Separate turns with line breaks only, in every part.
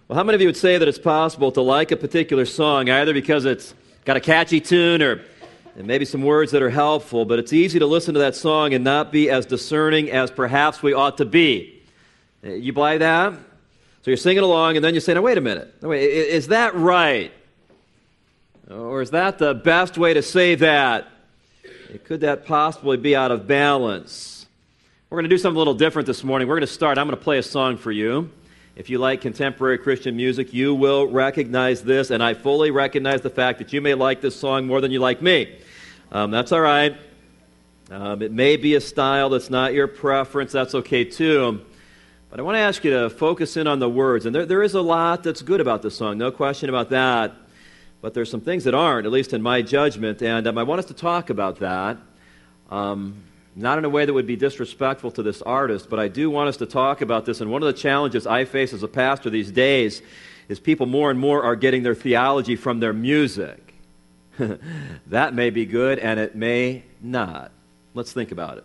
Well, how many of you would say that it's possible to like a particular song either because it's got a catchy tune or maybe some words that are helpful, but it's easy to listen to that song and not be as discerning as perhaps we ought to be? You buy that? So you're singing along and then you say, now wait a minute. Is that right? Or is that the best way to say that? Could that possibly be out of balance? We're going to do something a little different this morning. We're going to start. I'm going to play a song for you. If you like contemporary Christian music, you will recognize this, and I fully recognize the fact that you may like this song more than you like me. That's all right. It may be a style that's not your preference. That's okay, too. But I want to ask you to focus in on the words. And there is a lot that's good about this song, no question about that. But there's some things that aren't, at least in my judgment, and I want us to talk about that. Not in a way that would be disrespectful to this artist, but I do want us to talk about this. And one of the challenges I face as a pastor these days is people more and more are getting their theology from their music. That may be good, and it may not. Let's think about it.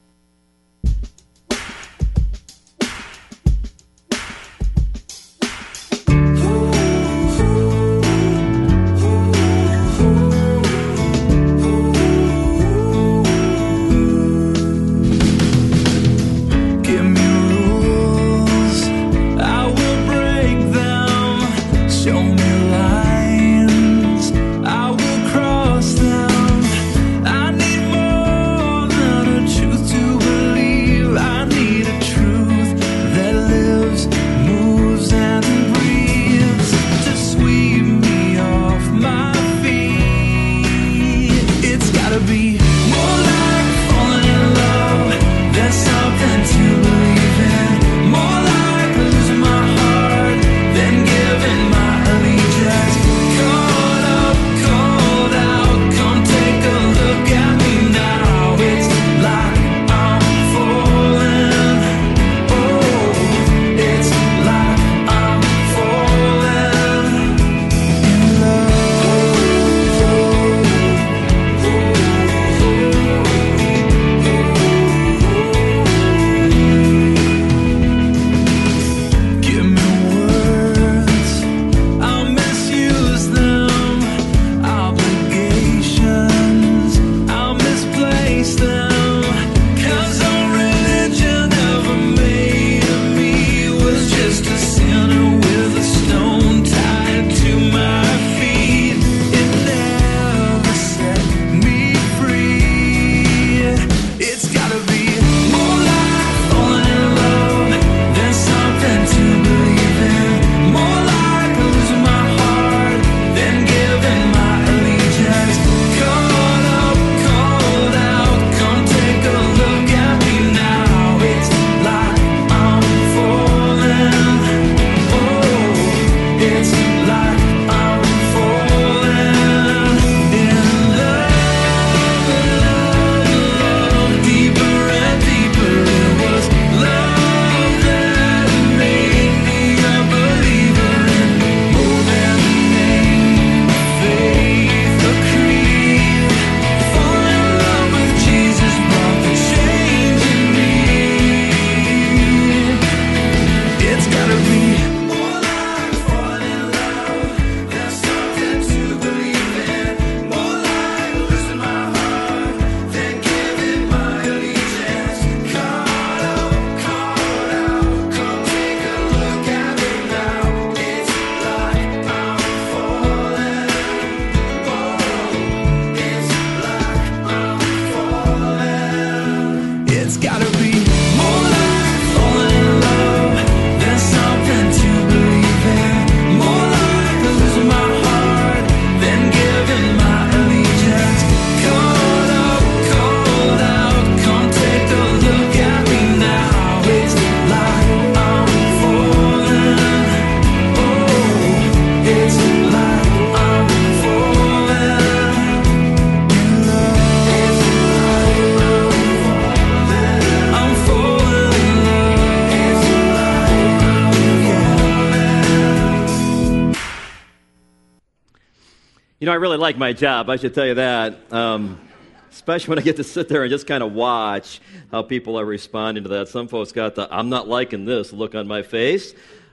You know, I really like my job, I should tell you that. Especially when I get to sit there and just kind of watch how people are responding to that. Some folks got the, I'm not liking this look on my face.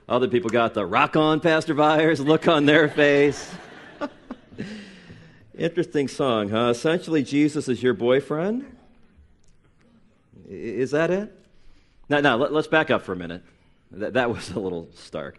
Other people got the rock on, Pastor Byers look on their face. Interesting song, huh? Essentially, Jesus is your boyfriend? Is that it? Now, let's back up for a minute. That was a little stark.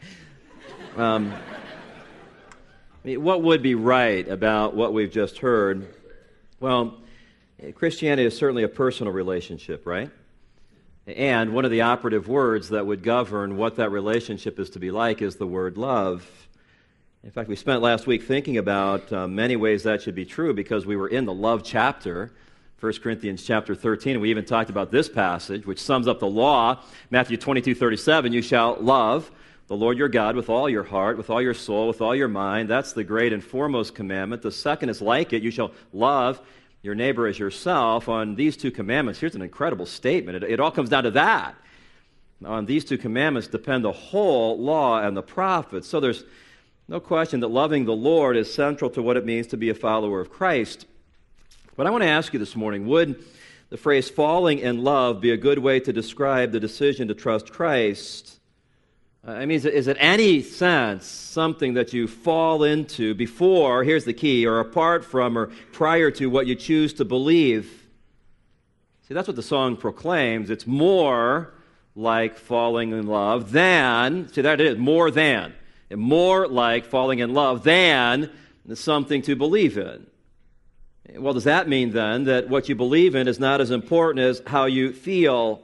What would be right about what we've just heard? Well, Christianity is certainly a personal relationship, right? And one of the operative words that would govern what that relationship is to be like is the word love. In fact, we spent last week thinking about many ways that should be true because we were in the love chapter, 1 Corinthians chapter 13, and we even talked about this passage, which sums up the law, Matthew 22:37, you shall love the Lord your God with all your heart, with all your soul, with all your mind. That's the great and foremost commandment. The second is like it, you shall love your neighbor as yourself. On these two commandments, here's an incredible statement. It all comes down to that. On these two commandments depend the whole law and the prophets. So there's no question that loving the Lord is central to what it means to be a follower of Christ. But I want to ask you this morning, would the phrase falling in love be a good way to describe the decision to trust Christ? I mean, is it any sense something that you fall into before, here's the key, or apart from or prior to what you choose to believe? See, that's what the song proclaims. It's more like falling in love than, see, that it is, more than. More like falling in love than something to believe in. Well, does that mean then that what you believe in is not as important as how you feel?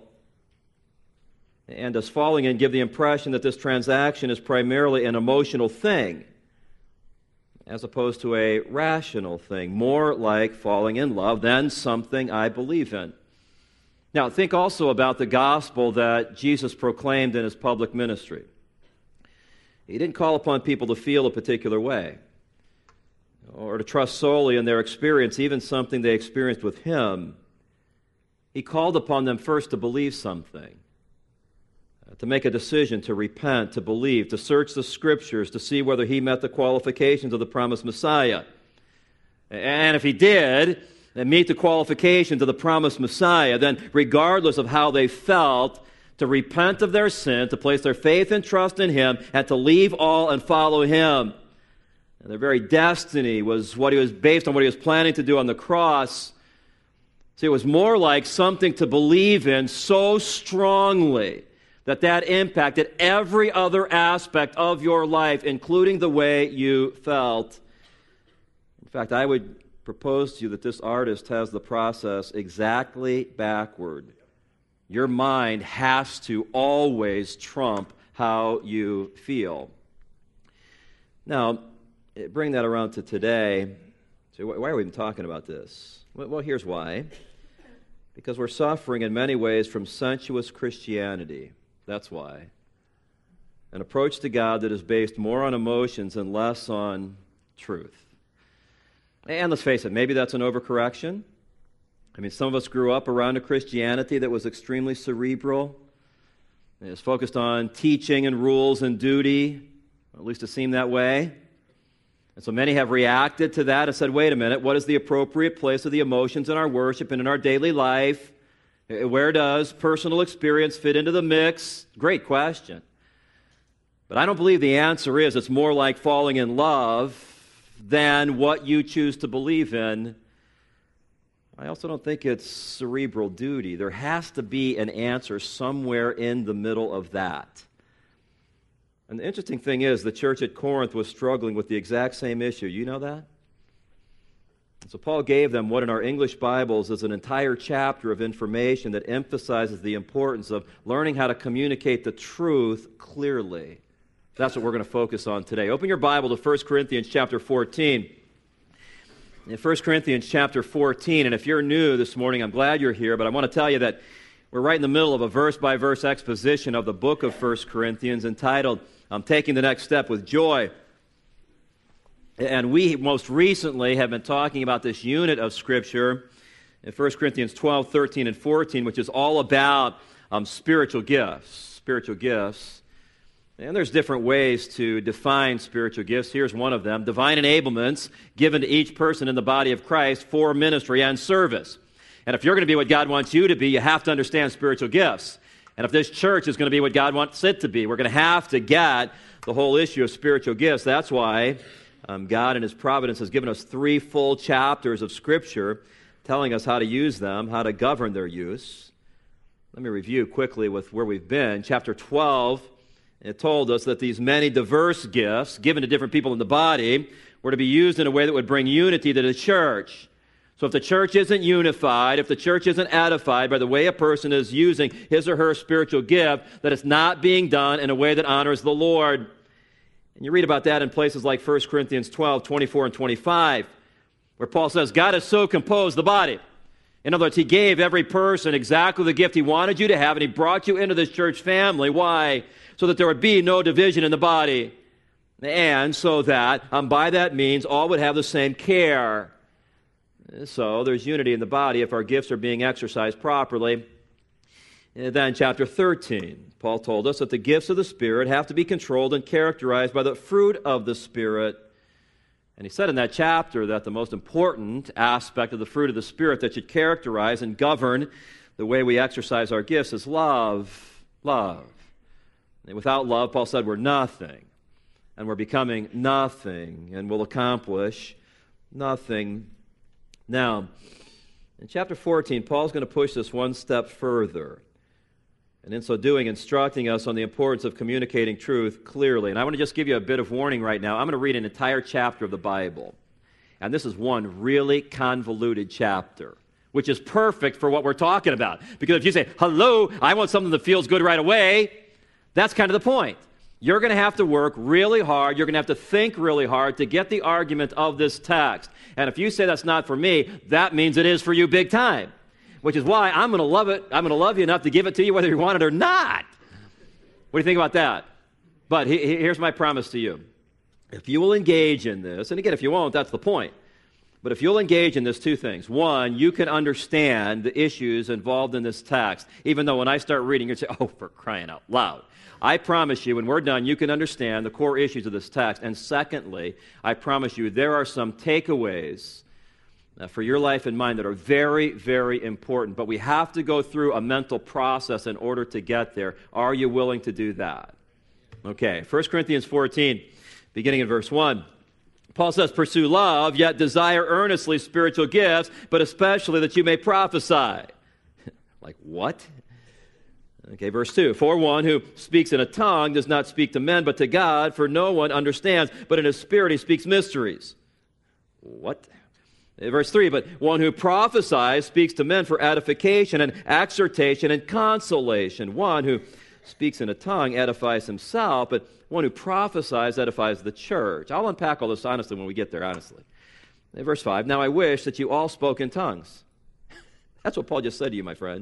And does falling in give the impression that this transaction is primarily an emotional thing as opposed to a rational thing, more like falling in love than something I believe in? Now, think also about the gospel that Jesus proclaimed in his public ministry. He didn't call upon people to feel a particular way or to trust solely in their experience, even something they experienced with him. He called upon them first to believe something, to make a decision, to repent, to believe, to search the Scriptures, to see whether he met the qualifications of the promised Messiah. And if he did, and meet the qualifications of the promised Messiah, then regardless of how they felt, to repent of their sin, to place their faith and trust in him, and to leave all and follow him. And their very destiny was what he was based on, what he was planning to do on the cross. See, it was more like something to believe in so strongly that impacted every other aspect of your life, including the way you felt. In fact, I would propose to you that this artist has the process exactly backward. Your mind has to always trump how you feel. Now, bring that around to today. So why are we even talking about this? Well, here's why. Because we're suffering in many ways from sensuous Christianity. That's why. An approach to God that is based more on emotions and less on truth. And let's face it, maybe that's an overcorrection. I mean, some of us grew up around a Christianity that was extremely cerebral. It was focused on teaching and rules and duty, or at least it seemed that way. And so many have reacted to that and said, wait a minute, what is the appropriate place of the emotions in our worship and in our daily life? Where does personal experience fit into the mix? Great question. But I don't believe the answer is it's more like falling in love than what you choose to believe in. I also don't think it's cerebral duty. There has to be an answer somewhere in the middle of that. And the interesting thing is, the church at Corinth was struggling with the exact same issue. You know that? And so Paul gave them what in our English Bibles is an entire chapter of information that emphasizes the importance of learning how to communicate the truth clearly. That's what we're going to focus on today. Open your Bible to 1 Corinthians chapter 14. In 1 Corinthians chapter 14, and if you're new this morning, I'm glad you're here, but I want to tell you that we're right in the middle of a verse-by-verse exposition of the book of 1 Corinthians entitled, Taking the Next Step with Joy. And we most recently have been talking about this unit of Scripture in 1 Corinthians 12, 13, and 14, which is all about spiritual gifts. And there's different ways to define spiritual gifts. Here's one of them. Divine enablements given to each person in the body of Christ for ministry and service. And if you're going to be what God wants you to be, you have to understand spiritual gifts. And if this church is going to be what God wants it to be, we're going to have to get the whole issue of spiritual gifts. That's why God in His providence has given us 3 full chapters of Scripture telling us how to use them, how to govern their use. Let me review quickly with where we've been. Chapter 12, it told us that these many diverse gifts given to different people in the body were to be used in a way that would bring unity to the church. So if the church isn't unified, if the church isn't edified by the way a person is using his or her spiritual gift, that it's not being done in a way that honors the Lord. And you read about that in places like 1 Corinthians 12, 24 and 25, where Paul says, God has so composed the body. In other words, He gave every person exactly the gift He wanted you to have, and He brought you into this church family. Why? So that there would be no division in the body. And so that, by that means, all would have the same care. So there's unity in the body if our gifts are being exercised properly. And then chapter 13, Paul told us that the gifts of the Spirit have to be controlled and characterized by the fruit of the Spirit. And he said in that chapter that the most important aspect of the fruit of the Spirit that should characterize and govern the way we exercise our gifts is love. Love. And without love, Paul said, we're nothing. And we're becoming nothing, and will accomplish nothing. Now, in chapter 14, Paul's going to push this one step further. And in so doing, instructing us on the importance of communicating truth clearly. And I want to just give you a bit of warning right now. I'm going to read an entire chapter of the Bible. And this is one really convoluted chapter, which is perfect for what we're talking about. Because if you say, hello, I want something that feels good right away, that's kind of the point. You're going to have to work really hard. You're going to have to think really hard to get the argument of this text. And if you say that's not for me, that means it is for you big time. Which is why I'm going to love it. I'm going to love you enough to give it to you whether you want it or not. What do you think about that? But here's my promise to you. If you will engage in this, and again, if you won't, that's the point. But if you'll engage in this, 2 things. One, you can understand the issues involved in this text, even though when I start reading, you'd say, oh, for crying out loud. I promise you, when we're done, you can understand the core issues of this text. And secondly, I promise you, there are some takeaways for your life and mine that are very, very important. But we have to go through a mental process in order to get there. Are you willing to do that? Okay, 1 Corinthians 14, beginning in verse 1. Paul says, pursue love, yet desire earnestly spiritual gifts, but especially that you may prophesy. Like what? Okay, verse 2. For one who speaks in a tongue does not speak to men, but to God, for no one understands, but in his spirit he speaks mysteries. What? Verse 3, but one who prophesies speaks to men for edification and exhortation and consolation. One who speaks in a tongue edifies himself, but one who prophesies edifies the church. I'll unpack all this honestly when we get there, honestly. Verse 5, now I wish that you all spoke in tongues. That's what Paul just said to you, my friend.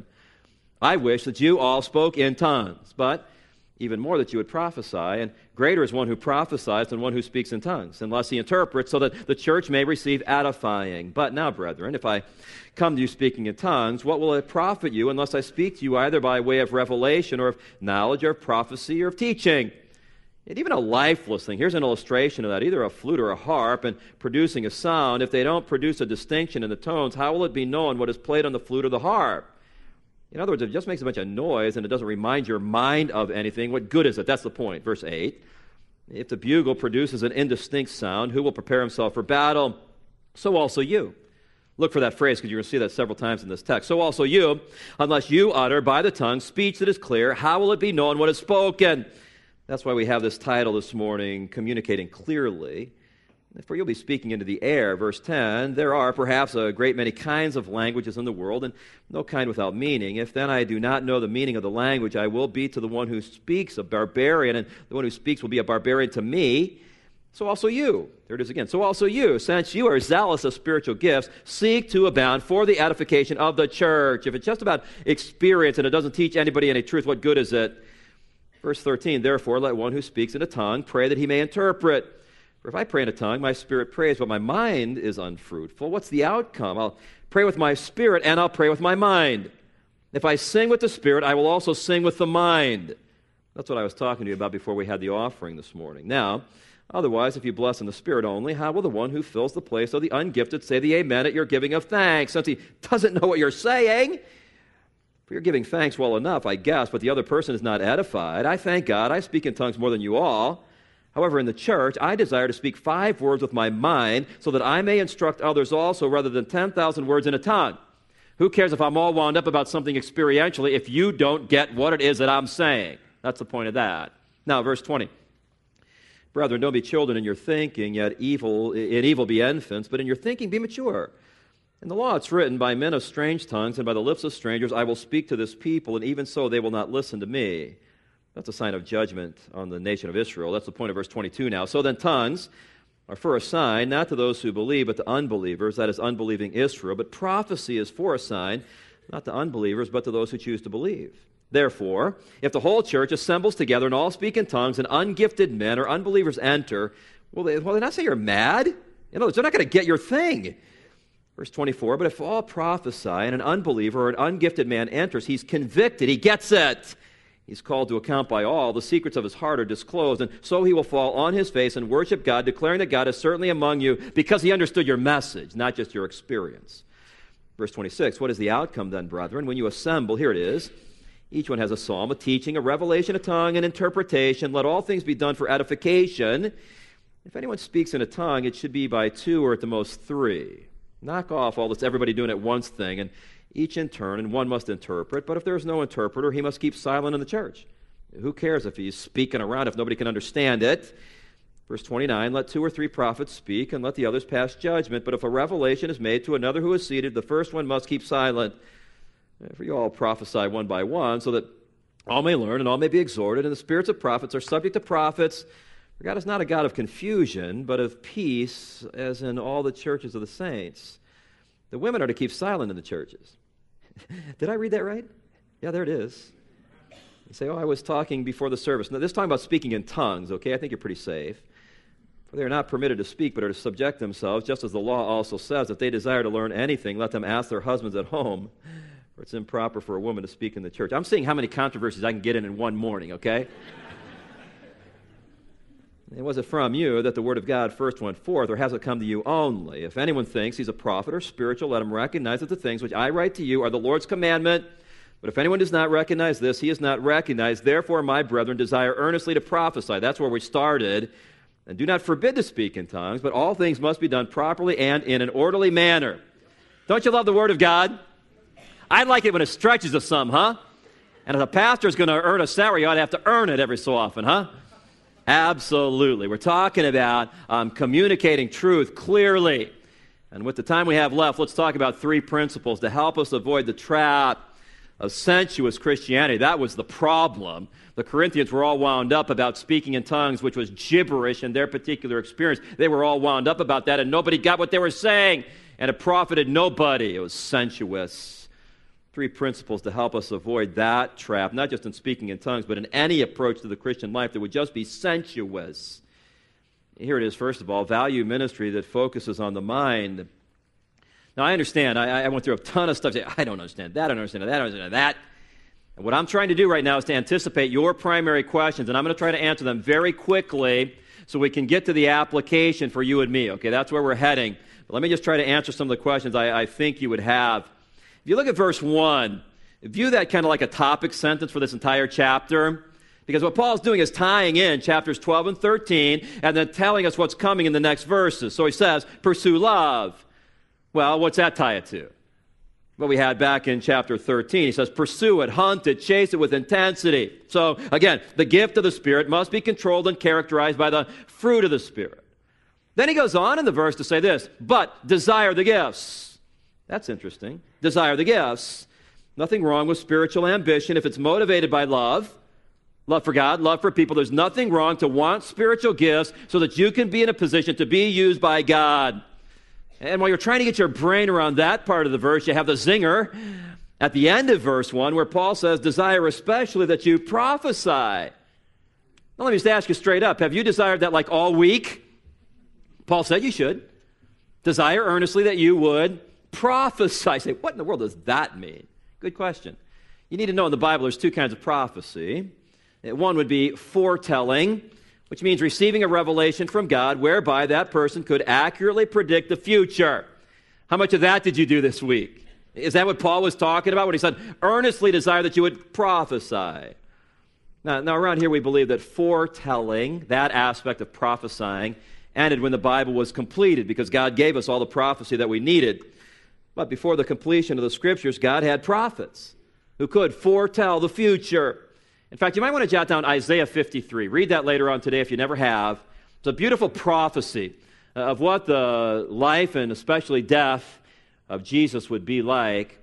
I wish that you all spoke in tongues, but even more that you would prophesy, and greater is one who prophesies than one who speaks in tongues, unless he interprets, so that the church may receive edifying. But now, brethren, if I come to you speaking in tongues, what will it profit you unless I speak to you either by way of revelation or of knowledge or of prophecy or of teaching? And even a lifeless thing, here's an illustration of that, either a flute or a harp, and producing a sound, if they don't produce a distinction in the tones, how will it be known what is played on the flute or the harp? In other words, if it just makes a bunch of noise and it doesn't remind your mind of anything, what good is it? That's the point. Verse 8, if the bugle produces an indistinct sound, who will prepare himself for battle? So also you. Look for that phrase because you're going to see that several times in this text. So also you, unless you utter by the tongue speech that is clear, how will it be known what is spoken? That's why we have this title this morning, Communicating Clearly. For you'll be speaking into the air. Verse 10, there are perhaps a great many kinds of languages in the world, and no kind without meaning. If then I do not know the meaning of the language, I will be to the one who speaks a barbarian, and the one who speaks will be a barbarian to me. So also you, there it is again, so also you, since you are zealous of spiritual gifts, seek to abound for the edification of the church. If it's just about experience and it doesn't teach anybody any truth, what good is it? Verse 13, therefore let one who speaks in a tongue pray that he may interpret. For if I pray in a tongue, my spirit prays, but my mind is unfruitful. What's the outcome? I'll pray with my spirit, and I'll pray with my mind. If I sing with the spirit, I will also sing with the mind. That's what I was talking to you about before we had the offering this morning. Now, otherwise, if you bless in the spirit only, how will the one who fills the place of the ungifted say the amen at your giving of thanks, since he doesn't know what you're saying? For you're giving thanks well enough, I guess, but the other person is not edified. I thank God, I speak in tongues more than you all. However, in the church, I desire to speak 5 words with my mind so that I may instruct others also rather than 10,000 words in a tongue. Who cares if I'm all wound up about something experientially if you don't get what it is that I'm saying? That's the point of that. Now, verse 20. Brethren, don't be children in your thinking, yet in evil be infants, but in your thinking be mature. In the law it's written, by men of strange tongues and by the lips of strangers I will speak to this people, and even so they will not listen to me. That's a sign of judgment on the nation of Israel. That's the point of verse 22 now. So then tongues are for a sign, not to those who believe, but to unbelievers, that is, unbelieving Israel. But prophecy is for a sign, not to unbelievers, but to those who choose to believe. Therefore, if the whole church assembles together and all speak in tongues, and ungifted men or unbelievers enter, will they not say you're mad? In other words, they're not going to get your thing. Verse 24, but if all prophesy and an unbeliever or an ungifted man enters, he's convicted, he gets it. He's called to account by all. The secrets of his heart are disclosed, and so he will fall on his face and worship God, declaring that God is certainly among you because he understood your message, not just your experience. Verse 26, what is the outcome then, brethren? When you assemble, here it is, each one has a psalm, a teaching, a revelation, a tongue, an interpretation. Let all things be done for edification. If anyone speaks in a tongue, it should be by 2 or at the most 3. Knock off all this everybody doing at once thing, and each in turn, and one must interpret. But if there is no interpreter, he must keep silent in the church. Who cares if he's speaking around if nobody can understand it? Verse 29, let 2 or 3 prophets speak, and let the others pass judgment. But if a revelation is made to another who is seated, the first one must keep silent. For you all prophesy one by one, so that all may learn and all may be exhorted. And the spirits of prophets are subject to prophets. For God is not a God of confusion, but of peace, as in all the churches of the saints. The women are to keep silent in the churches. Did I read that right? Yeah, there it is. You say, I was talking before the service. Now, this is talking about speaking in tongues, okay? I think you're pretty safe. For they are not permitted to speak, but are to subject themselves, just as the law also says, if they desire to learn anything, let them ask their husbands at home, for it's improper for a woman to speak in the church. I'm seeing how many controversies I can get in one morning, okay? And was it from you that the word of God first went forth, or has it come to you only? If anyone thinks he's a prophet or spiritual, let him recognize that the things which I write to you are the Lord's commandment. But if anyone does not recognize this, he is not recognized. Therefore, my brethren, desire earnestly to prophesy. That's where we started. And do not forbid to speak in tongues, but all things must be done properly and in an orderly manner. Don't you love the word of God? I like it when it stretches us some, huh? And if a pastor is going to earn a salary, you ought to have to earn it every so often, huh? Absolutely. We're talking about communicating truth clearly. And with the time we have left, let's talk about 3 principles to help us avoid the trap of sensuous Christianity. That was the problem. The Corinthians were all wound up about speaking in tongues, which was gibberish in their particular experience. They were all wound up about that, and nobody got what they were saying, and it profited nobody. It was sensuous. 3 principles to help us avoid that trap, not just in speaking in tongues, but in any approach to the Christian life that would just be sensuous. Here it is, first of all, value ministry that focuses on the mind. Now, I understand. I went through a ton of stuff. I don't understand that. I don't understand that. I don't understand that. And what I'm trying to do right now is to anticipate your primary questions, and I'm going to try to answer them very quickly so we can get to the application for you and me. Okay, that's where we're heading. But let me just try to answer some of the questions I think you would have. If you look at verse 1, view that kind of like a topic sentence for this entire chapter, because what Paul's doing is tying in chapters 12 and 13 and then telling us what's coming in the next verses. So he says, pursue love. Well, what's that tie it to? What we had back in chapter 13. He says, pursue it, hunt it, chase it with intensity. So again, the gift of the Spirit must be controlled and characterized by the fruit of the Spirit. Then he goes on in the verse to say this, but desire the gifts. That's interesting. Desire the gifts. Nothing wrong with spiritual ambition if it's motivated by love for God, love for people. There's nothing wrong to want spiritual gifts so that you can be in a position to be used by God. And while you're trying to get your brain around that part of the verse, you have the zinger at the end of verse 1 where Paul says, desire especially that you prophesy. Now let me just ask you straight up, have you desired that like all week? Paul said you should. Desire earnestly that you would prophesy. Say, what in the world does that mean? Good question. You need to know in the Bible there's 2 kinds of prophecy. One would be foretelling, which means receiving a revelation from God whereby that person could accurately predict the future. How much of that did you do this week? Is that what Paul was talking about when he said, earnestly desire that you would prophesy? Now around here we believe that foretelling, that aspect of prophesying, ended when the Bible was completed because God gave us all the prophecy that we needed. But before the completion of the Scriptures, God had prophets who could foretell the future. In fact, you might want to jot down Isaiah 53. Read that later on today if you never have. It's a beautiful prophecy of what the life and especially death of Jesus would be like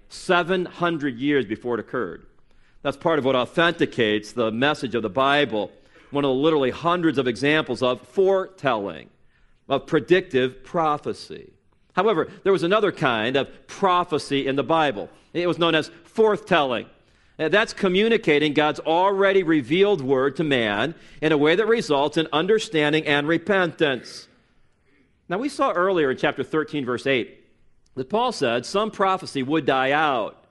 700 years before it occurred. That's part of what authenticates the message of the Bible, one of the literally hundreds of examples of foretelling, of predictive prophecy. However, there was another kind of prophecy in the Bible. It was known as forthtelling. That's communicating God's already revealed word to man in a way that results in understanding and repentance. Now, we saw earlier in chapter 13, verse 8, that Paul said some prophecy would die out.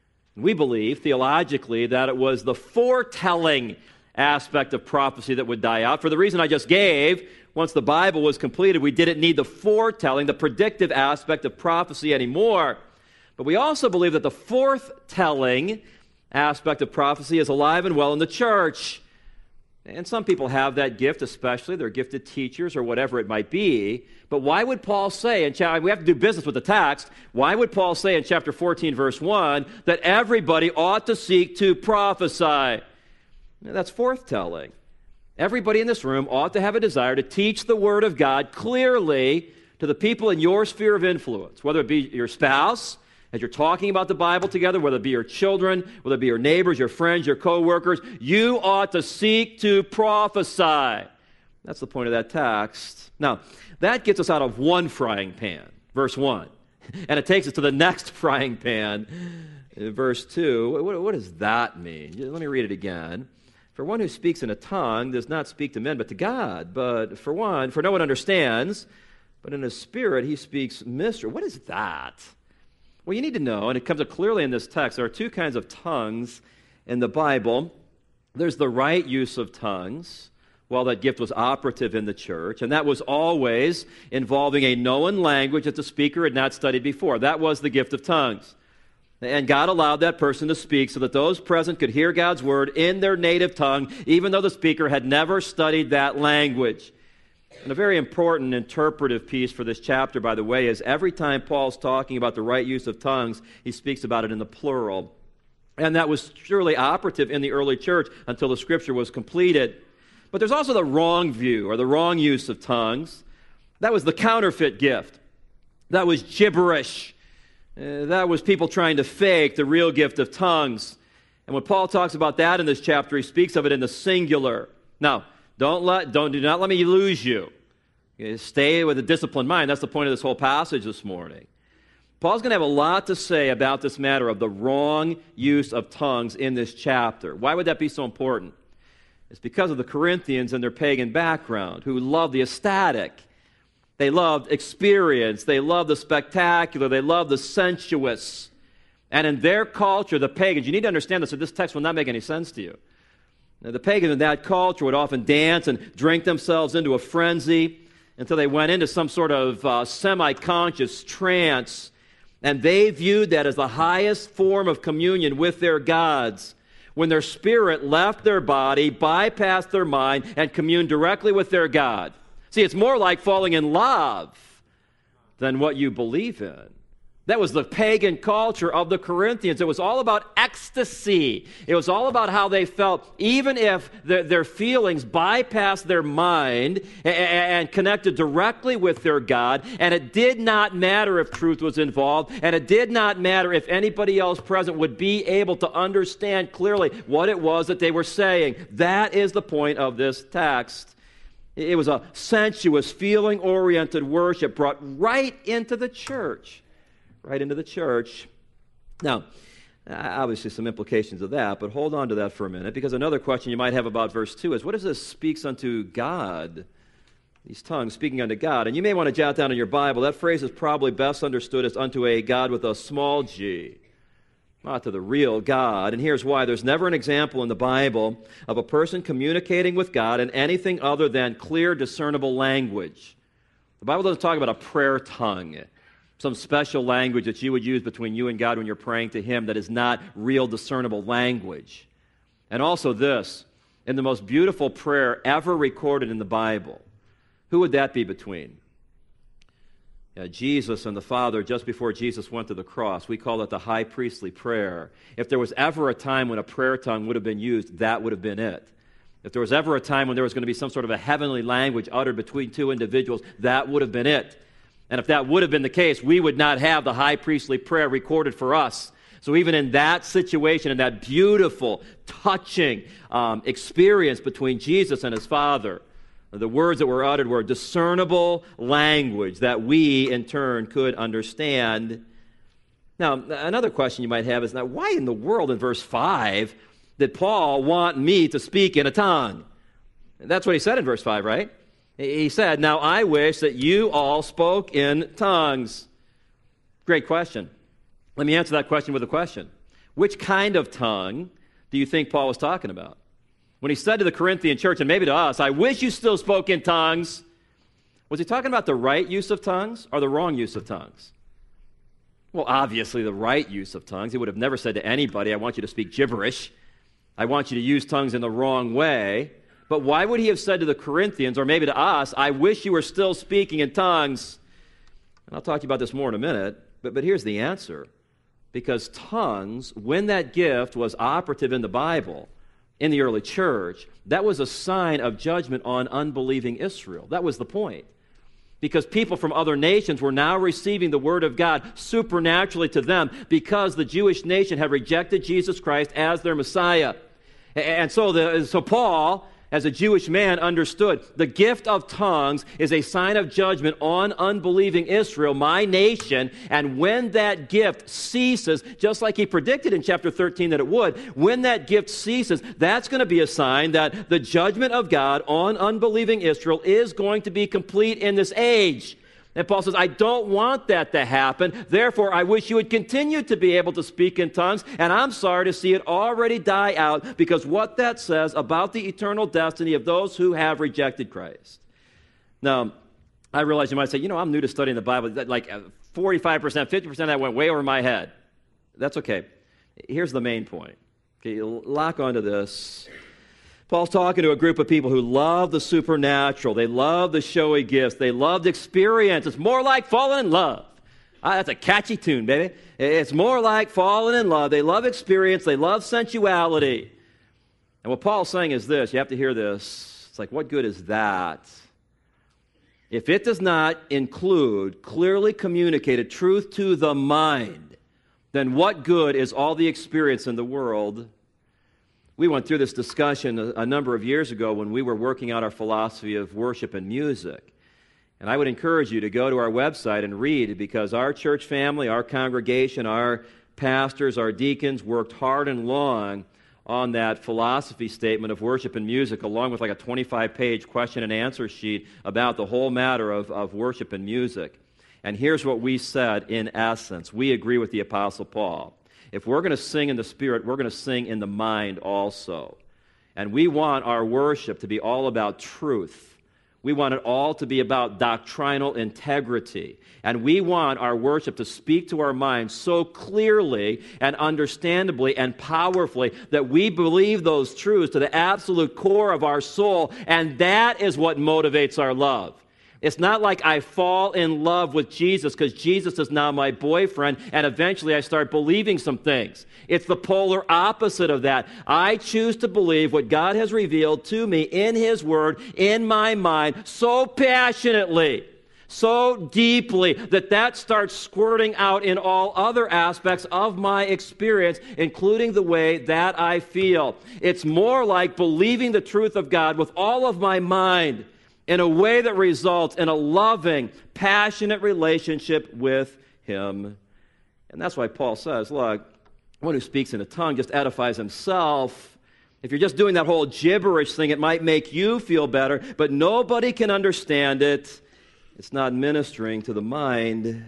We believe, theologically, that it was the foretelling aspect of prophecy that would die out. For the reason I just gave, once the Bible was completed, we didn't need the foretelling, the predictive aspect of prophecy anymore. But we also believe that the forthtelling aspect of prophecy is alive and well in the church. And some people have that gift, especially. They're gifted teachers or whatever it might be. But why would Paul say, we have to do business with the text, why would Paul say in chapter 14, verse 1, that everybody ought to seek to prophesy? Now, that's forthtelling. Everybody in this room ought to have a desire to teach the Word of God clearly to the people in your sphere of influence, whether it be your spouse, as you're talking about the Bible together, whether it be your children, whether it be your neighbors, your friends, your co-workers, you ought to seek to prophesy. That's the point of that text. Now, that gets us out of one frying pan, verse 1. And it takes us to the next frying pan, verse 2. What does that mean? Let me read it again. For one who speaks in a tongue does not speak to men but to God. But for no one understands, but in his spirit he speaks mystery. What is that? Well, you need to know, and it comes up clearly in this text, there are two kinds of tongues in the Bible. There's the right use of tongues. Well, that gift was operative in the church, and that was always involving a known language that the speaker had not studied before. That was the gift of tongues. And God allowed that person to speak so that those present could hear God's word in their native tongue, even though the speaker had never studied that language. And a very important interpretive piece for this chapter, by the way, is every time Paul's talking about the right use of tongues, he speaks about it in the plural. And that was surely operative in the early church until the Scripture was completed. But there's also the wrong view or the wrong use of tongues. That was the counterfeit gift. That was gibberish. That was people trying to fake the real gift of tongues. And when Paul talks about that in this chapter, he speaks of it in the singular. Now, do not let me lose you. Stay with a disciplined mind. That's the point of this whole passage this morning. Paul's going to have a lot to say about this matter of the wrong use of tongues in this chapter. Why would that be so important? It's because of the Corinthians and their pagan background, who loved the ecstatic. They loved experience. They loved the spectacular. They loved the sensuous. And in their culture, the pagans, you need to understand this, or this text will not make any sense to you. Now, the pagans in that culture would often dance and drink themselves into a frenzy until they went into some sort of semi-conscious trance. And they viewed that as the highest form of communion with their gods, when their spirit left their body, bypassed their mind, and communed directly with their God. See, it's more like falling in love than what you believe in. That was the pagan culture of the Corinthians. It was all about ecstasy. It was all about how they felt, even if their feelings bypassed their mind and connected directly with their God. And it did not matter if truth was involved, and it did not matter if anybody else present would be able to understand clearly what it was that they were saying. That is the point of this text. It was a sensuous, feeling-oriented worship brought right into the church. Right into the church. Now, obviously some implications of that, but hold on to that for a minute, because another question you might have about verse 2 is, what does this speaks unto God? These tongues speaking unto God. And you may want to jot down in your Bible, that phrase is probably best understood as unto a God with a small g, not to the real God. And here's why. There's never an example in the Bible of a person communicating with God in anything other than clear, discernible language. The Bible doesn't talk about a prayer tongue. some special language that you would use between you and God when you're praying to Him that is not real discernible language. And also this, in the most beautiful prayer ever recorded in the Bible, who would that be between? Jesus and the Father just before Jesus went to the cross. We call it the high priestly prayer. If there was ever a time when a prayer tongue would have been used, that would have been it. If there was ever a time when there was going to be some sort of a heavenly language uttered between two individuals, that would have been it. And if that would have been the case, we would not have the high priestly prayer recorded for us. So even in that situation, in that beautiful, touching experience between Jesus and His Father, the words that were uttered were discernible language that we, in turn, could understand. Now, another question you might have is, now, why in the world in verse 5 did Paul want me to speak in a tongue? That's what he said in verse 5, right? He said, now I wish that you all spoke in tongues. Great question. Let me answer that question with a question. Which kind of tongue do you think Paul was talking about? When he said to the Corinthian church, and maybe to us, I wish you still spoke in tongues, was he talking about the right use of tongues or the wrong use of tongues? Well, obviously the right use of tongues. He would have never said to anybody, I want you to speak gibberish. I want you to use tongues in the wrong way. But why would he have said to the Corinthians, or maybe to us, I wish you were still speaking in tongues? And I'll talk to you about this more in a minute, but here's the answer. Because tongues, when that gift was operative in the Bible, in the early church, that was a sign of judgment on unbelieving Israel. That was the point. Because people from other nations were now receiving the Word of God supernaturally to them because the Jewish nation had rejected Jesus Christ as their Messiah. And so Paul, as a Jewish man, understood the gift of tongues is a sign of judgment on unbelieving Israel, my nation, and when that gift ceases, just like he predicted in chapter 13 that it would, when that gift ceases, that's going to be a sign that the judgment of God on unbelieving Israel is going to be complete in this age. And Paul says, I don't want that to happen. Therefore, I wish you would continue to be able to speak in tongues. And I'm sorry to see it already die out, because what that says about the eternal destiny of those who have rejected Christ. Now, I realize you might say, I'm new to studying the Bible. Like 45%, 50% of that went way over my head. That's okay. Here's the main point. Okay, lock onto this. Paul's talking to a group of people who love the supernatural. They love the showy gifts. They loved experience. It's more like falling in love. That's a catchy tune, baby. It's more like falling in love. They love experience. They love sensuality. And what Paul's saying is this. You have to hear this. It's like, what good is that? If it does not include clearly communicated truth to the mind, then what good is all the experience in the world? We went through this discussion a number of years ago when we were working out our philosophy of worship and music. And I would encourage you to go to our website and read, because our church family, our congregation, our pastors, our deacons worked hard and long on that philosophy statement of worship and music, along with like a 25-page question and answer sheet about the whole matter of worship and music. And here's what we said in essence. We agree with the Apostle Paul. If we're going to sing in the Spirit, we're going to sing in the mind also. And we want our worship to be all about truth. We want it all to be about doctrinal integrity. And we want our worship to speak to our minds so clearly and understandably and powerfully that we believe those truths to the absolute core of our soul. And that is what motivates our love. It's not like I fall in love with Jesus because Jesus is now my boyfriend and eventually I start believing some things. It's the polar opposite of that. I choose to believe what God has revealed to me in His Word, in my mind, so passionately, so deeply, that starts squirting out in all other aspects of my experience, including the way that I feel. It's more like believing the truth of God with all of my mind, in a way that results in a loving, passionate relationship with Him. And that's why Paul says, look, one who speaks in a tongue just edifies himself. If you're just doing that whole gibberish thing, it might make you feel better, but nobody can understand it. It's not ministering to the mind.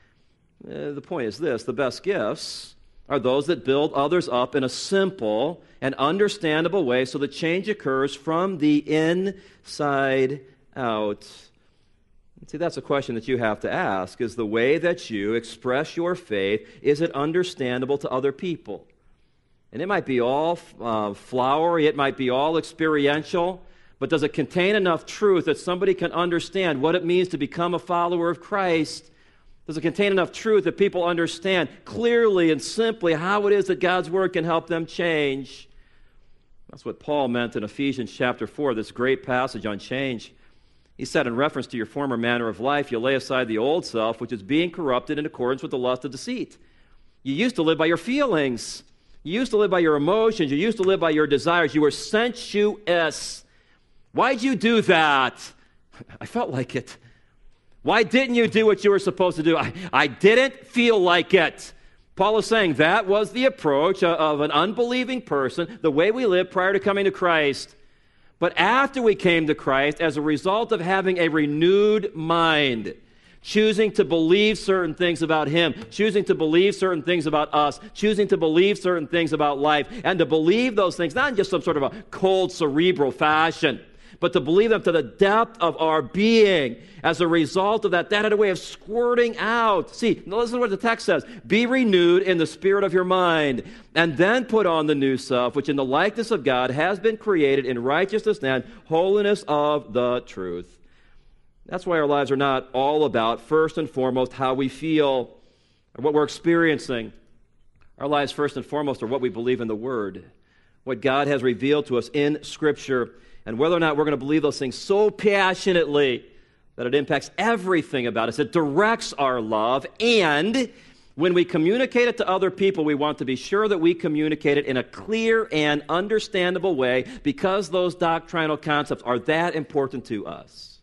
The point is this: the best gifts are those that build others up in a simple and understandable way so the change occurs from the inside out. See, that's a question that you have to ask. Is the way that you express your faith, is it understandable to other people? And it might be all flowery, it might be all experiential, but does it contain enough truth that somebody can understand what it means to become a follower of Christ? Does it contain enough truth that people understand clearly and simply how it is that God's Word can help them change? That's what Paul meant in Ephesians chapter 4, this great passage on change. He said, in reference to your former manner of life, you lay aside the old self, which is being corrupted in accordance with the lust of deceit. You used to live by your feelings. You used to live by your emotions. You used to live by your desires. You were sensuous. Why'd you do that? I felt like it. Why didn't you do what you were supposed to do? I didn't feel like it. Paul is saying that was the approach of an unbelieving person, the way we lived prior to coming to Christ. But after we came to Christ, as a result of having a renewed mind, choosing to believe certain things about Him, choosing to believe certain things about us, choosing to believe certain things about life, and to believe those things, not in just some sort of a cold, cerebral fashion, but to believe them to the depth of our being. As a result of that had a way of squirting out. See, listen to what the text says. Be renewed in the spirit of your mind, and then put on the new self, which in the likeness of God has been created in righteousness and holiness of the truth. That's why our lives are not all about, first and foremost, how we feel or what we're experiencing. Our lives, first and foremost, are what we believe in the Word, what God has revealed to us in Scripture, and whether or not we're going to believe those things so passionately that it impacts everything about us. It directs our love, and when we communicate it to other people, we want to be sure that we communicate it in a clear and understandable way because those doctrinal concepts are that important to us.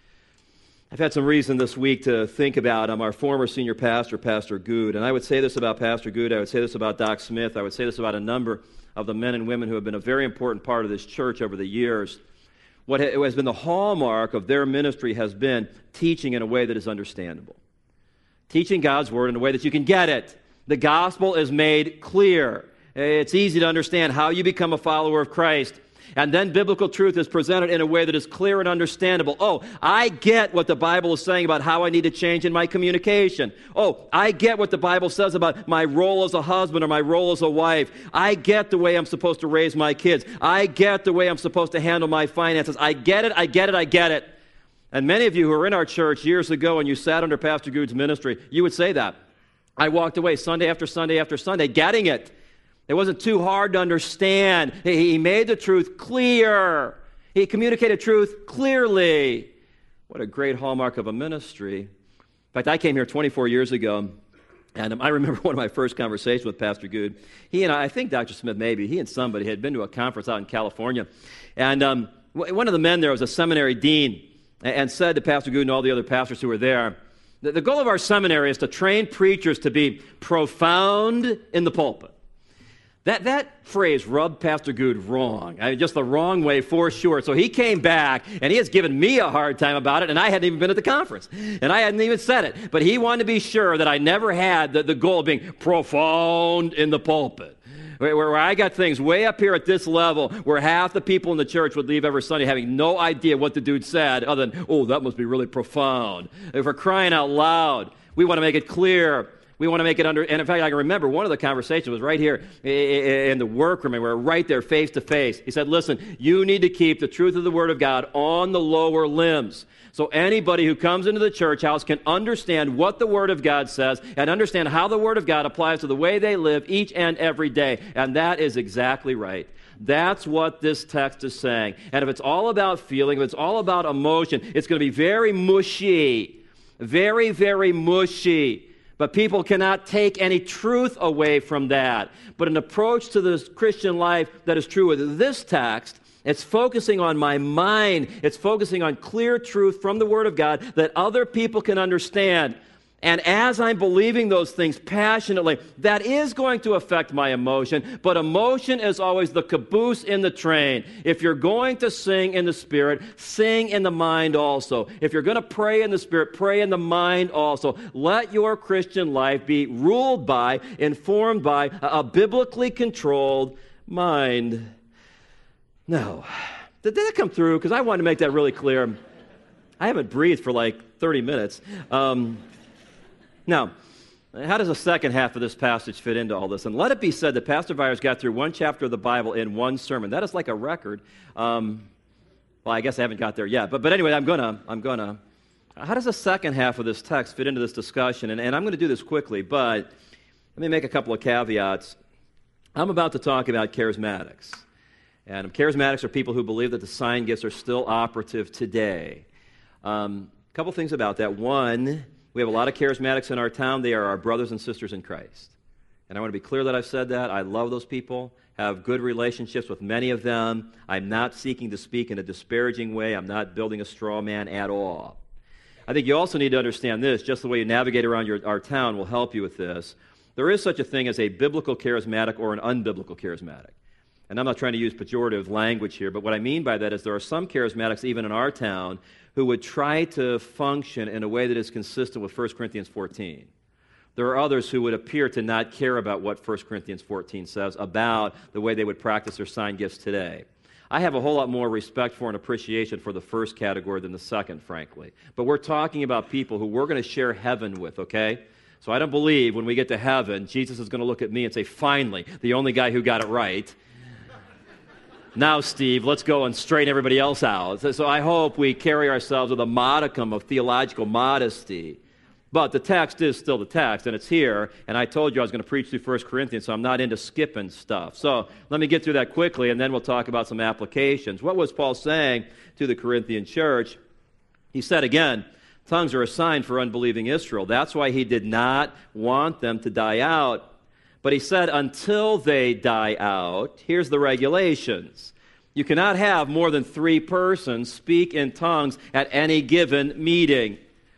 I've had some reason this week to think about our former senior pastor, Pastor Good, and I would say this about Pastor Good, I would say this about Doc Smith, I would say this about a number of the men and women who have been a very important part of this church over the years. What has been the hallmark of their ministry has been teaching in a way that is understandable. Teaching God's Word in a way that you can get it. The gospel is made clear. It's easy to understand how you become a follower of Christ. And then biblical truth is presented in a way that is clear and understandable. Oh, I get what the Bible is saying about how I need to change in my communication. Oh, I get what the Bible says about my role as a husband or my role as a wife. I get the way I'm supposed to raise my kids. I get the way I'm supposed to handle my finances. I get it, I get it, I get it. And many of you who were in our church years ago and you sat under Pastor Good's ministry, you would say that. I walked away Sunday after Sunday after Sunday getting it. It wasn't too hard to understand. He made the truth clear. He communicated truth clearly. What a great hallmark of a ministry. In fact, I came here 24 years ago, and I remember one of my first conversations with Pastor Good. He and I think Dr. Smith maybe, he and somebody had been to a conference out in California. And one of the men there was a seminary dean and said to Pastor Good and all the other pastors who were there, the goal of our seminary is to train preachers to be profound in the pulpit. That phrase rubbed Pastor Good wrong, just the wrong way for sure. So he came back, and he has given me a hard time about it, and I hadn't even been at the conference, and I hadn't even said it. But he wanted to be sure that I never had the goal of being profound in the pulpit, where I got things way up here at this level, where half the people in the church would leave every Sunday having no idea what the dude said, other than, oh, that must be really profound. If we're crying out loud, we want to make it clear. We want to make it under, and in fact, I can remember one of the conversations was right here in the workroom, and we were right there face to face. He said, listen, you need to keep the truth of the Word of God on the lower limbs. So anybody who comes into the church house can understand what the Word of God says and understand how the Word of God applies to the way they live each and every day. And that is exactly right. That's what this text is saying. And if it's all about feeling, if it's all about emotion, it's going to be very mushy. Very, very mushy. But people cannot take any truth away from that. But an approach to the Christian life that is true with this text, it's focusing on my mind. It's focusing on clear truth from the Word of God that other people can understand. And as I'm believing those things passionately, that is going to affect my emotion, but emotion is always the caboose in the train. If you're going to sing in the Spirit, sing in the mind also. If you're going to pray in the Spirit, pray in the mind also. Let your Christian life be ruled by, informed by a biblically controlled mind. Now, did that come through? Because I wanted to make that really clear. I haven't breathed for like 30 minutes. Now, how does the second half of this passage fit into all this? And let it be said that Pastor Byers got through one chapter of the Bible in one sermon. That is like a record. Well, I guess I haven't got there yet. But anyway, I'm gonna. How does the second half of this text fit into this discussion? And I'm going to do this quickly, but let me make a couple of caveats. I'm about to talk about charismatics. And charismatics are people who believe that the sign gifts are still operative today. A couple things about that. One, we have a lot of charismatics in our town. They are our brothers and sisters in Christ. And I want to be clear that I've said that. I love those people, have good relationships with many of them. I'm not seeking to speak in a disparaging way. I'm not building a straw man at all. I think you also need to understand this, just the way you navigate around our town will help you with this. There is such a thing as a biblical charismatic or an unbiblical charismatic. And I'm not trying to use pejorative language here, but what I mean by that is there are some charismatics, even in our town, who would try to function in a way that is consistent with 1 Corinthians 14. There are others who would appear to not care about what 1 Corinthians 14 says about the way they would practice their sign gifts today. I have a whole lot more respect for and appreciation for the first category than the second, frankly. But we're talking about people who we're going to share heaven with, okay? So I don't believe when we get to heaven, Jesus is going to look at me and say, finally, the only guy who got it right. Now, Steve, let's go and straighten everybody else out. So I hope we carry ourselves with a modicum of theological modesty. But the text is still the text, and it's here. And I told you I was going to preach through 1 Corinthians, so I'm not into skipping stuff. So let me get through that quickly, and then we'll talk about some applications. What was Paul saying to the Corinthian church? He said, again, tongues are a sign for unbelieving Israel. That's why he did not want them to die out. But he said, until they die out, here's the regulations. You cannot have more than 3 persons speak in tongues at any given meeting.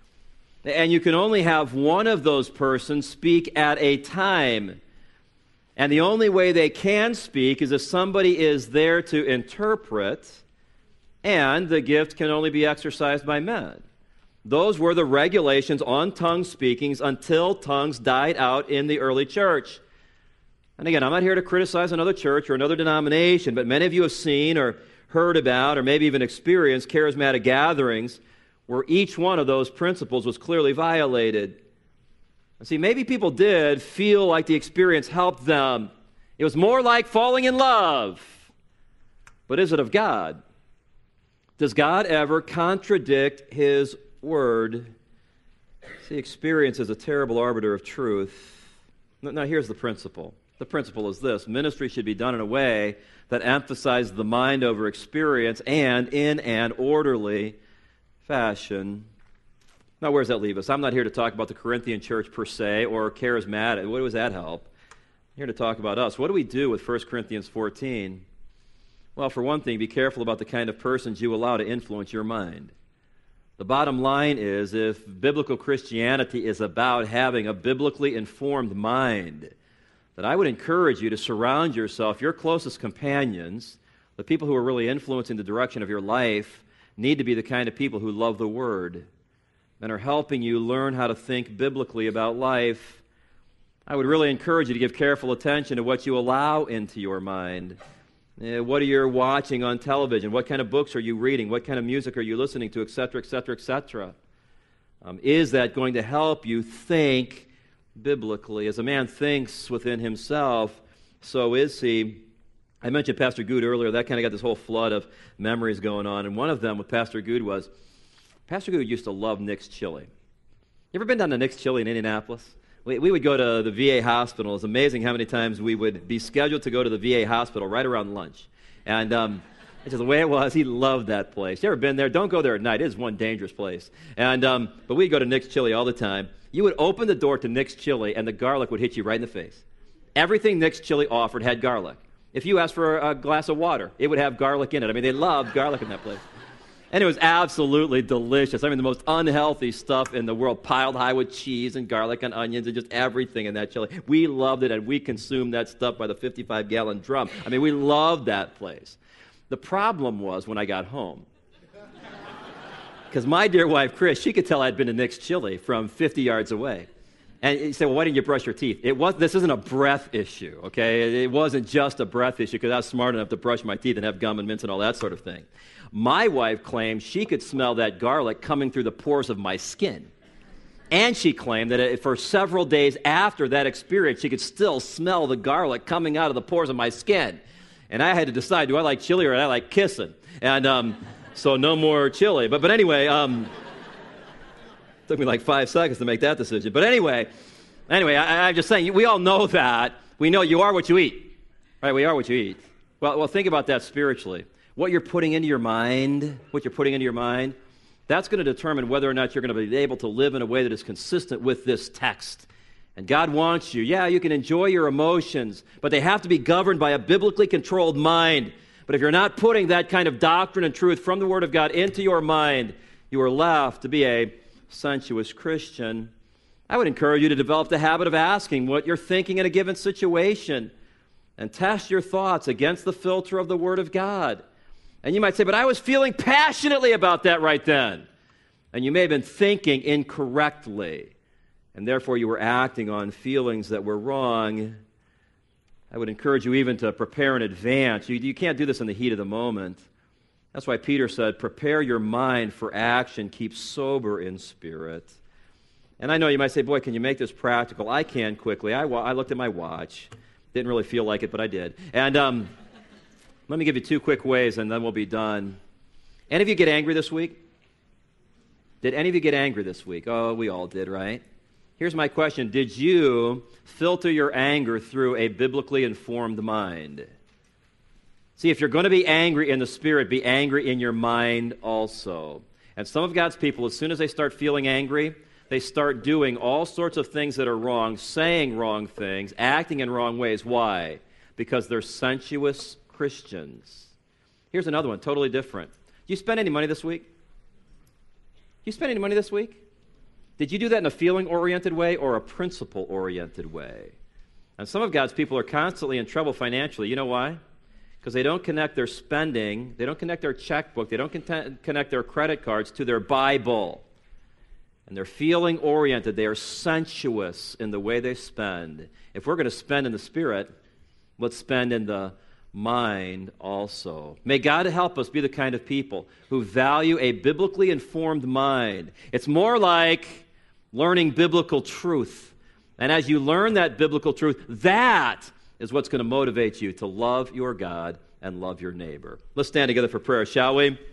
And you can only have one of those persons speak at a time. And the only way they can speak is if somebody is there to interpret, and the gift can only be exercised by men. Those were the regulations on tongue speakings until tongues died out in the early church. And again, I'm not here to criticize another church or another denomination, but many of you have seen or heard about or maybe even experienced charismatic gatherings where each one of those principles was clearly violated. And see, maybe people did feel like the experience helped them. It was more like falling in love. But is it of God? Does God ever contradict His Word? See, experience is a terrible arbiter of truth. Now, here's the principle. The principle is this: ministry should be done in a way that emphasizes the mind over experience and in an orderly fashion. Now, where does that leave us? I'm not here to talk about the Corinthian church per se or charismatic. What does that help? I'm here to talk about us. What do we do with 1 Corinthians 14? Well, for one thing, be careful about the kind of persons you allow to influence your mind. The bottom line is, if biblical Christianity is about having a biblically informed mind, that I would encourage you to surround yourself, your closest companions, the people who are really influencing the direction of your life, need to be the kind of people who love the Word and are helping you learn how to think biblically about life. I would really encourage you to give careful attention to what you allow into your mind. What are you watching on television? What kind of books are you reading? What kind of music are you listening to, etc., etc., etc.? Is that going to help you think biblically? As a man thinks within himself, so is he. I mentioned Pastor Good earlier. That kind of got this whole flood of memories going on. And one of them with Pastor Good was, Pastor Good used to love Nick's Chili. You ever been down to Nick's Chili in Indianapolis? We would go to the VA hospital. It's amazing how many times we would be scheduled to go to the VA hospital right around lunch. And it's just the way it was. He loved that place. You ever been there? Don't go there at night. It is one dangerous place. And but we'd go to Nick's Chili all the time. You would open the door to Nick's Chili, and the garlic would hit you right in the face. Everything Nick's Chili offered had garlic. If you asked for a glass of water, it would have garlic in it. I mean, they loved garlic in that place. And it was absolutely delicious. I mean, the most unhealthy stuff in the world, piled high with cheese and garlic and onions and just everything in that chili. We loved it, and we consumed that stuff by the 55-gallon drum. I mean, we loved that place. The problem was when I got home. Because my dear wife, Chris, she could tell I'd been to Nick's Chili from 50 yards away. And you say, well, why didn't you brush your teeth? This isn't a breath issue, okay? It wasn't just a breath issue because I was smart enough to brush my teeth and have gum and mints and all that sort of thing. My wife claimed she could smell that garlic coming through the pores of my skin. And she claimed that for several days after that experience, she could still smell the garlic coming out of the pores of my skin. And I had to decide, do I like chili or do I like kissing? And so no more chili. But anyway, took me like 5 seconds to make that decision. But anyway, I'm just saying, we all know that. We know you are what you eat. Right? We are what you eat. Well, think about that spiritually. What you're putting into your mind, that's going to determine whether or not you're going to be able to live in a way that is consistent with this text. And God wants you. Yeah, you can enjoy your emotions, but they have to be governed by a biblically controlled mind. But if you're not putting that kind of doctrine and truth from the Word of God into your mind, you are left to be a sensuous Christian. I would encourage you to develop the habit of asking what you're thinking in a given situation and test your thoughts against the filter of the Word of God. And you might say, but I was feeling passionately about that right then. And you may have been thinking incorrectly, and therefore you were acting on feelings that were wrong. I would encourage you even to prepare in advance. You can't do this in the heat of the moment. That's why Peter said, prepare your mind for action, keep sober in spirit. And I know you might say, boy, can you make this practical? I can quickly. I looked at my watch. Didn't really feel like it, but I did. And let me give you 2 quick ways, and then we'll be done. Any of you get angry this week? Did any of you get angry this week? Oh, we all did, right? Here's my question. Did you filter your anger through a biblically informed mind? See, if you're going to be angry in the Spirit, be angry in your mind also. And some of God's people, as soon as they start feeling angry, they start doing all sorts of things that are wrong, saying wrong things, acting in wrong ways. Why? Because they're sensuous Christians. Here's another one, totally different. Did you spend any money this week? Did you do that in a feeling-oriented way or a principle-oriented way? And some of God's people are constantly in trouble financially. You know why? Because they don't connect their spending, they don't connect their checkbook, they don't connect their credit cards to their Bible. And they're feeling-oriented. They are sensuous in the way they spend. If we're going to spend in the Spirit, let's spend in the mind also. May God help us be the kind of people who value a biblically informed mind. It's more like learning biblical truth. And as you learn that biblical truth, that is what's going to motivate you to love your God and love your neighbor. Let's stand together for prayer, shall we?